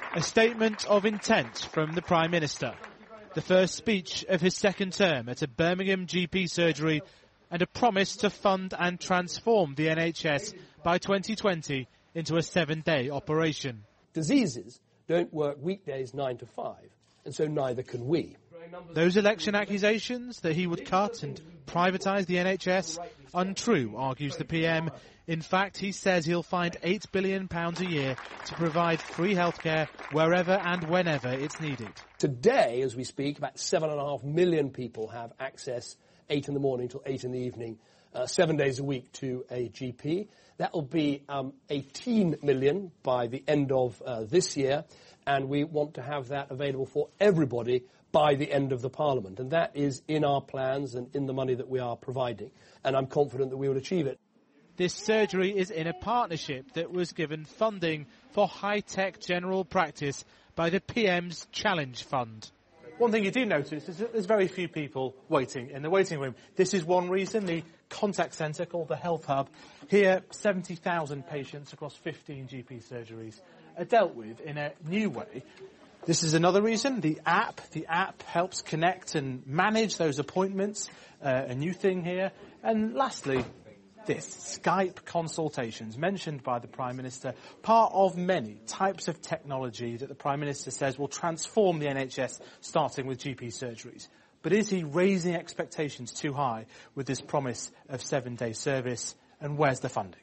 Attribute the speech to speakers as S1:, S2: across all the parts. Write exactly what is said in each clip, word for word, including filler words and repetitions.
S1: A statement of intent from the Prime Minister. The first speech of his second term at a Birmingham G P surgery, and a promise to fund and transform the N H S by twenty twenty into a seven-day operation.
S2: Diseases don't work weekdays nine to five, and so neither can we.
S1: Those election accusations that he would cut and privatise the N H S, untrue, argues the P M. In fact, he says he'll find eight billion pounds a year to provide free healthcare wherever and whenever it's needed.
S2: Today, as we speak, about seven and a half million people have access eight in the morning till eight in the evening, uh, seven days a week to a G P. That will be um, eighteen million by the end of uh, this year, and we want to have that available for everybody by the end of the Parliament. And that is in our plans and in the money that we are providing. And I'm confident that we will achieve it.
S1: This surgery is in a partnership that was given funding for high-tech general practice by the P M's Challenge Fund.
S3: One thing you do notice is that there's very few people waiting in the waiting room. This is one reason. The contact centre, called the Health Hub, here seventy thousand patients across fifteen G P surgeries are dealt with in a new way. This is another reason. The app, the app helps connect and manage those appointments, uh, a new thing here. And lastly, this, Skype consultations, mentioned by the Prime Minister, part of many types of technology that the Prime Minister says will transform the N H S, starting with G P surgeries. But is he raising expectations too high with this promise of seven-day service, and where's the funding?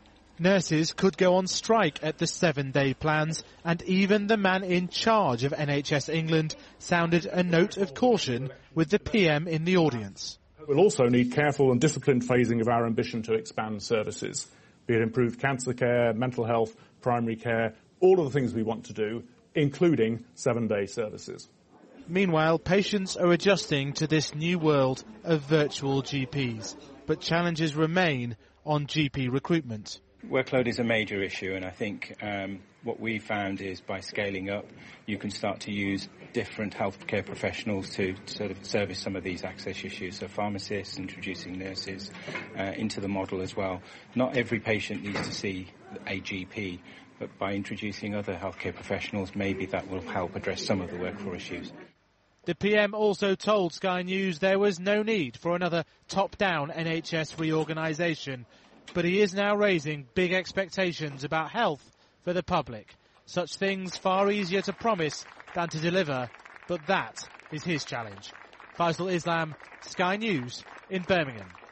S1: Nurses could go on strike at the seven-day plans, and even the man in charge of N H S England sounded a note of caution with the P M in the audience.
S4: We'll also need careful and disciplined phasing of our ambition to expand services, be it improved cancer care, mental health, primary care, all of the things we want to do, including seven-day services.
S1: Meanwhile, patients are adjusting to this new world of virtual G Ps, but challenges remain on G P recruitment.
S5: Workload is a major issue, and I think um, what we found is by scaling up, you can start to use different healthcare professionals to sort of service some of these access issues. So pharmacists, introducing nurses uh, into the model as well. Not every patient needs to see a G P, but by introducing other healthcare professionals, maybe that will help address some of the workflow issues.
S1: The P M also told Sky News there was no need for another top-down N H S reorganisation, but he is now raising big expectations about health for the public. Such things far easier to promise than to deliver, but that is his challenge. Faisal Islam, Sky News in Birmingham.